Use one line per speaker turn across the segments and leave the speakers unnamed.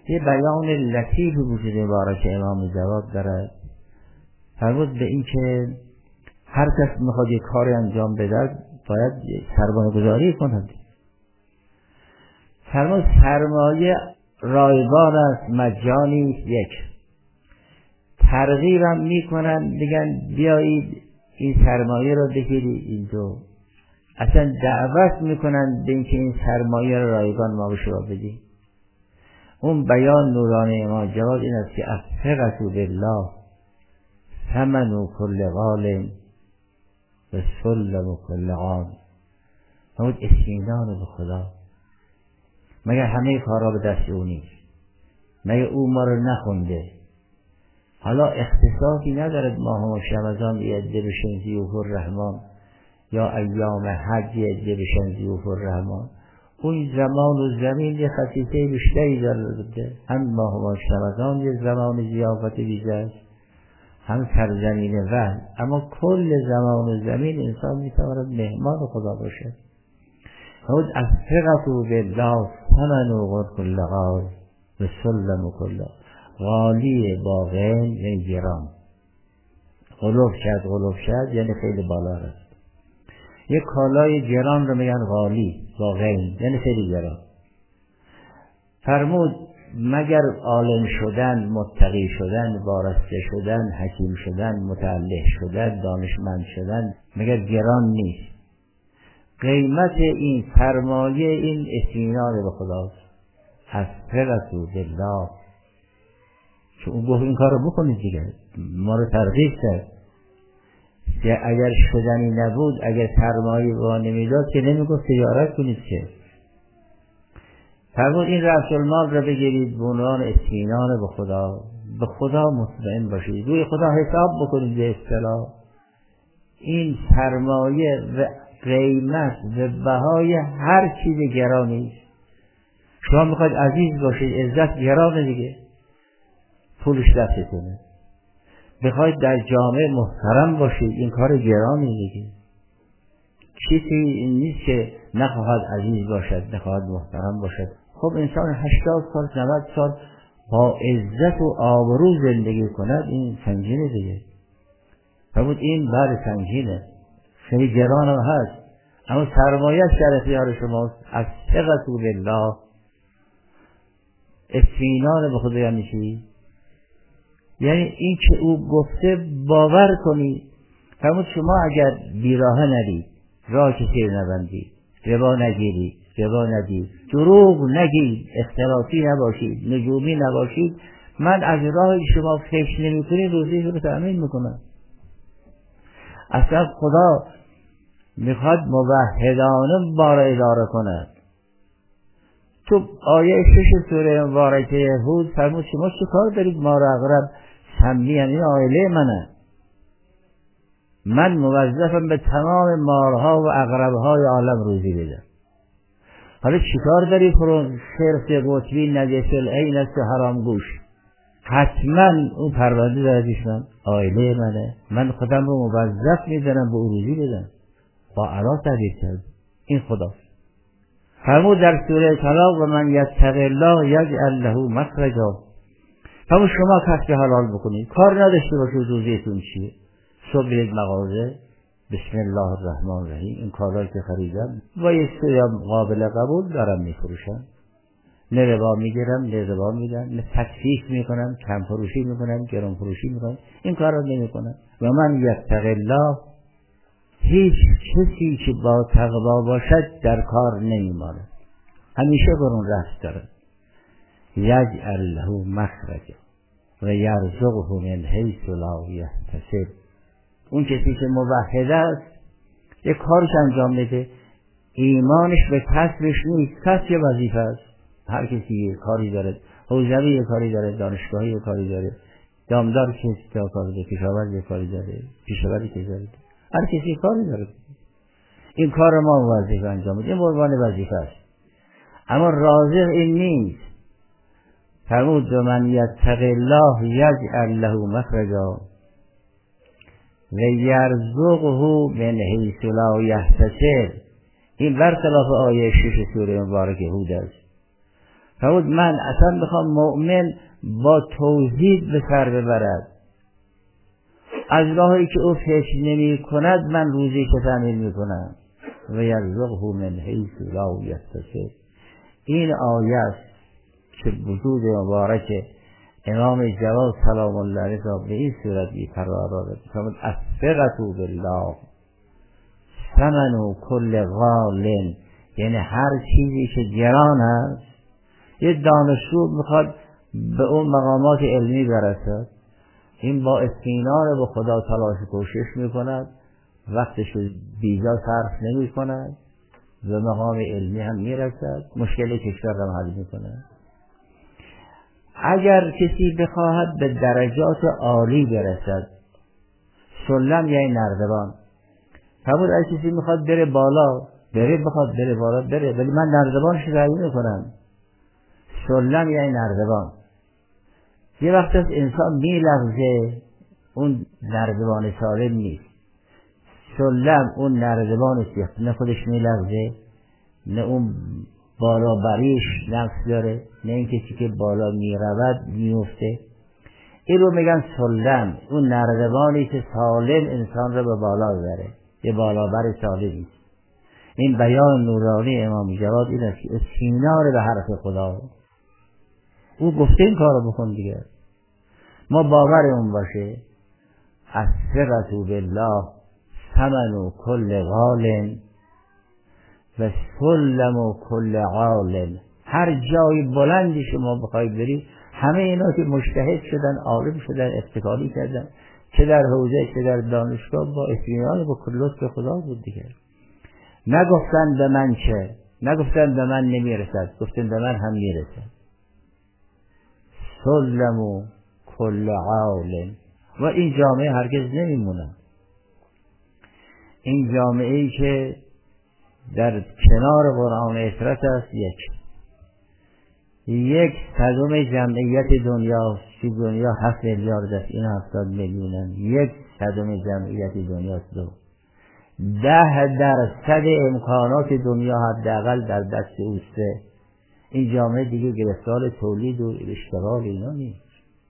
یه بیان لطیف وجود مبارک امام جواد داره. فرمود به این که هر کس میخواد یک کاری انجام بده باید سرمایه گذاری کند. فرمود سرمایه رایگان است، مجانی است. یک ترغیبم میکنن میگن بیایید این سرمایه رو بگیرید اینجا، اصلا دعوت میکنن به اینکه این سرمایه رو رایگان ما به شما بدیم. اون بیان نورانی امام جواد این است که الثقة بالله ثمن کل غال و سلم کل غال. فرمود اطمینان به خدا، مگر همه کارا به دست او نیست؟ مگر او ما رو نخونده؟ حالا اختصاصی ندارد ماه رمضان یعده بشن ضیوف الرحمن یا ایام حج یعده بشن ضیوف الرحمن. اون زمان و زمین یه خصیصه بیشتری داره. هم ماه رمضان یه زمان ضیافت ویژه است، هم سرزمین وحی، اما کل زمان و زمین انسان میتواند مهمان خدا باشه. خود از الثقة بالله ثمن کل غال و سلم کل غالی با غین یعنی گران. غلوف شد یعنی خیلی بالا است. یک کالای گران رو میگن غالی با غین یعنی خیلی گران. فرمود مگر عالم شدن، متقی شدن، وارسته شدن، حکیم شدن، متعلق شدن، دانشمند شدن مگر گران نیست؟ قیمت این سرمایه این اطمینان به خداست. الثقة بالله. که اون گفت این کار رو بکنید دیگه، ما رو ترغیب کرد. اگر شدنی نبود، اگر سرمایه با نمیداد که نمیگفت تجارت کنید که. فرمود این رأس المال رو بگیرید به عنوان اطمینان به خدا، به خدا مطمئن باشید، روی خدا حساب بکنید. به اصطلاح این سرمایه و قیمت و بهای هر چیز گرانی است. شما میخواید عزیز باشید، عزت گرانه دیگه، پولش دستتونه. بخواید در جامعه محترم باشید، این کار گرانه دیگه. چیزی این نیست که نخواهد عزیز باشد، نخواهد محترم باشد. خب انسان 80 سال 90 سال با عزت و آبرو زندگی کند، این سنگینه دیگه. فرمود این بر سنگینه، خیلی گران هم هست، اما سرمایه در اختیار شماست. الثقة بالله، اطمینان به خدا یعنی چی؟ یعنی این که او گفته باور کنی. فرمود شما اگر بیراه نرید، راه کسی نبندید، ربا نگیرید، ربا ندید، دروغ نگید، اختلافی نباشید، نجومی نباشید، من از راه شما فکر نمی کنید روزی رو تأمین میکنم. اصلا خدا میخواد موحدانه ما را اداره کند. تو آیه 6 سوره مبارکه هود فرمود شما چه کار دارید ما را اقرب سمی، یعنی عائله منه، من موظفم به تمام مارها و عقربهای عالم روزی بدم. حالا چیکار داری خرس قطبی نجس العین است حرام گوش؟ حتما اون پرونده دارش من عائله منه، من خودم رو موظف میدارم به روزی بدم. با علا تعبیر کرد، این خداست. فرمود در سوره طلاق و من یتق الله یجعل له مخرجا. فرمود شما کسب حلال بکنید، کار نداشته باشید روزیتون چیه. صبح برید مغازه، بسم الله الرحمن الرحیم، این کارهایی که خریدم و یه سوی قابل قبول دارم میفروشم، نه ربا میگیرم نه ربا میدم، نه تکفیف میکنم، کم فروشی میکنم، گران فروشی میکنم، این کار رو نمیکنم. و من یتق الله، هیچ کسی که با تقوا باشد در کار نمیماند، همیشه برون رست دارد. یجعل له مخرجا و یرزقه من حیث لا یحتسب. اون کسی که موحد است یک کارش انجام بده، ایمانش به کسبش نیست، کسب یه وظیفه است. هر کسی یه کاری داره، حوزوی یه کاری داره، دانشگاهی یه کاری داره، دامدار کسی یه کاری داره، کشاورز یه کاری داره، پیشاوری که داره، هر کسی کاری داره. این کار ما وظیفه انجام بده، این عنوان وظیفه است. اما رازق این نیست. فرمود من یتق الله یجعل له مخرجا و یرزقه من حیث لا یحتسب. این برخلاف آیه 6 سوره مبارکه هود است. فرمود من اصلا میخوام مؤمن با توحید به سر ببرد، از راهی که او فکر نمی کند من روزی که تعمیر میکنم و یرزقه من حیث لا یحتسب. این آیه است که وجود مبارک امام جواد سلام الله علیه را به این صورت قرار داده. فرمود الثقة بالله ثمن کل غال، یعنی هر چیزی که گران است. یه دانشجو میخواد به اون مقامات علمی برسد، این با اطمینان به خدا تلاش کوشش میکند، وقتش بیجا صرف نمی کند، به مقام علمی هم میرسد، مشکل کشور هم حل میکند. اگر کسی بخواهد به درجات عالی برسد، سلم یعنی نردبان، فرمود اگر کسی میخواد بره بالا بخواد بره بالا بره، ولی من نردبانش رعی میکنم. سلم یعنی نردبان. یه وقت از انسان میلغزه، اون نردبان سالم نیست. سلم اون نردبان است، نه خودش میلغزه، نه اون بالا بریش نفس داره، نه این کسی که بالا میرود میفته. این رو میگن سلم، اون نردبانی که سالم انسان رو به بالا بره، یه بالا بر سالمی. این بیان نورانی امام جواد این است که اطمینان به حرف خدا، او گفته این کارو بکن دیگه، ما باورمون باشه. الثقة بالله ثمن کل غال و سلم کل عالم. هر جای بلندی شما بخواید برید، همه اینا که مجتهد شدن، عالم شدن، ابتکاری کردن، چه در حوزه چه در دانشگاه، با اطمینان با کل لطف خدا بود دیگه. نگفتن به من چه، نگفتن به من نمیرسد، گفتن به من هم میرسد. سلم کل عالم. و این جامعه هرگز نمیمونه. این جامعه ای که در کنار قرآن اطرت است، یک صدم جمعیت دنیا، که دنیا 7 میلیارد است، این 70 میلیونن، یک صدم جمعیت دنیا است. 10% امکانات دنیا حداقل در دست اوست. این جامعه دیگه گرفتار تولید و اشتغال اینا نیست.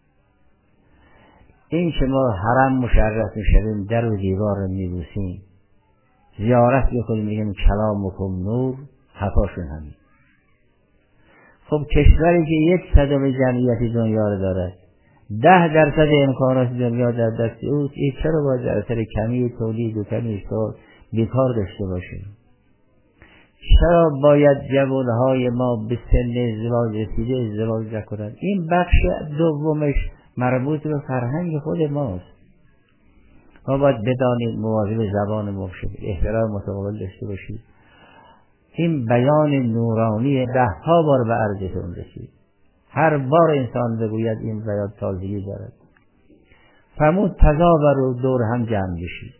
این که ما حرم مشرف میشویم، در و دیوار میبوسیم، زیارت میکنیم، میگیم کلامکم نور، خطاشون همین. خب کشوری که 1/100 جمعیت دنیا رو دارد، 10% امکانات دنیا در دست اوست، این چرا باید در اثر کمی تولید و کمی اشتغال بیکار داشته باشیم؟ چرا باید جوانهای ما به سن ازدواج رسیده ازدواج نکنند؟ این بخش دومش مربوط به فرهنگ خود ماست. ما باید بدانیم، مواظب زبان ما باشیم، احترام متقابل داشته باشیم. این بیان نورانی 10 بار به عرضتون رسید، هر بار انسان بگوید این بیان تازگی دارد. فرمود تظاهروا، دور هم جمع بشید،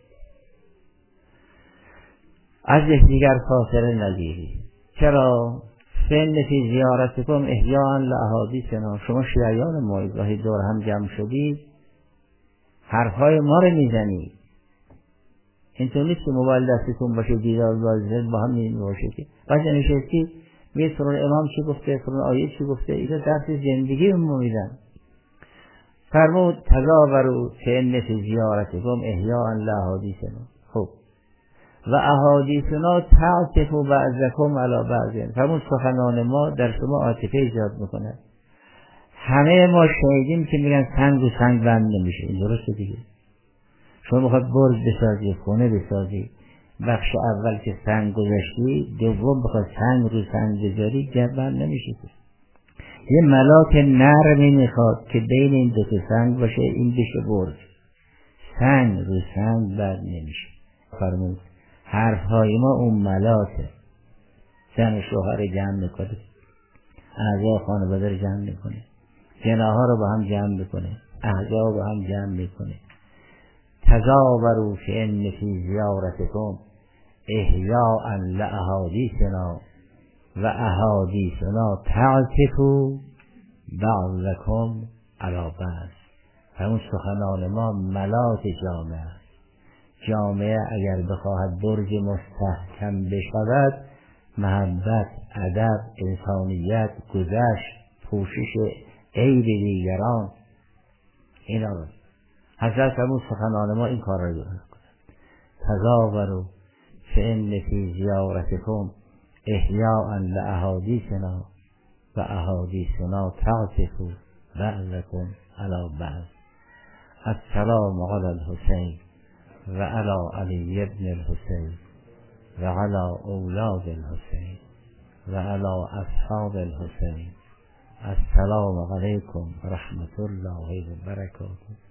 از یکدیگر فاصله نگیرید. چرا؟ فن فی زیارتکم احیاء لاحادیثنا. شما شیعیان ما گاهی دور هم جمع شدید، حرفهای ما رو میزنید. اینطور نیست که موبایل دستتون باشه، دیدار با هم نمیشه که بعد نشستید میگه فلان امام چی گفته، فلان آیه چی گفته. اینا درس زندگی ما میدن. فرمود تظاهروا فان فی زیارتکم احیاء لاحادیثنا. خب و احادیثنا تعطف بعضکم علی بعض. فرمود سخنان ما در شما عاطفه ایجاد میکنه. همه ما شنیدیم که میگن سنگ و سنگ بند نمیشه. این درسته دیگه. شما میخواد برج بسازی، خونه بسازی، بخش اول که سنگ گذاشتی، دوم بخواد سنگ رو سنگ بذاری، بند نمیشه. یه ملاک نرمی میخواد که بین این دو سنگ باشه، این بشه برج. سنگ رو سنگ بند نمیشه. فرمود حرفهای ما اون ملاکه. زن شوهر جمع میکنه، اعضای خانواده رو جمع میکنه، جناها رو با هم جمع میکنه، اعضا با هم جمع میکنه. تظاهروا فان فی زیارتکم احیاء لاحادیثنا و احادیثنا تعطف بعضکم علی بعض. همون سخنان ما ملاک جامعه است. جامعه اگر بخواهد برج مستحکم بشود، محبت، ادب، انسانیت، گذشت، پوشش عیب دیگران، اینا رو حضرت فرمود سخنان ما این کار را درست کنه. تظاهروا فإن فی زیارتکم احیاء لاحادیثنا و احادیثنا تعطف بعضکم علی بعض. السلام علی الحسین و علی علی ابن الحسین و علی اولاد الحسین و علی اصحاب الحسین. السلام علیکم و رحمت الله و برکاته.